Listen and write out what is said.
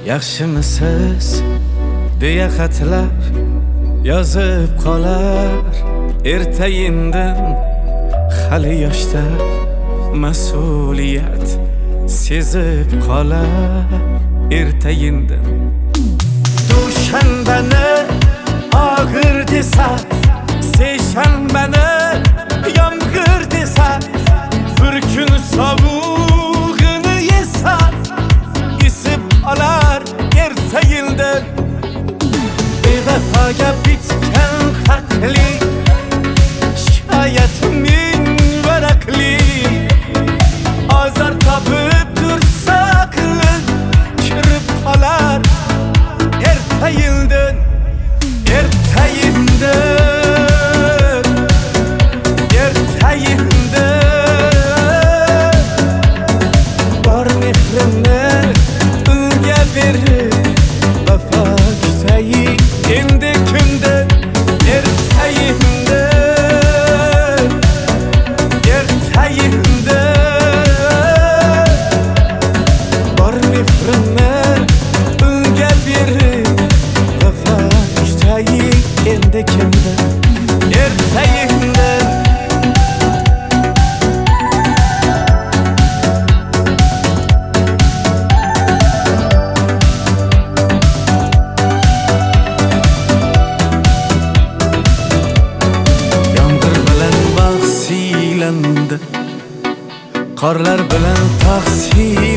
Yaxshimisiz deya xatlar yozib qolar ertayindan hali yoshda mas'uliyat sezib qolar ertayindan dushanbani og'ir desa seshanbani yomg'ir desa bir kun sovug'ini yesa isib qolar ertayindan bevafoga bitgan xatli shikoyatimning varaqli ozor topib tursa aqli kirib qolar ertayindan ertayindan ertayindan bor mehrimni unga berib vafo kutayi endi kimdan ertayindan ertayindan bor mehrimni unga berib vafo kutayi endi kimdan ertayindan qorlar bilan tog'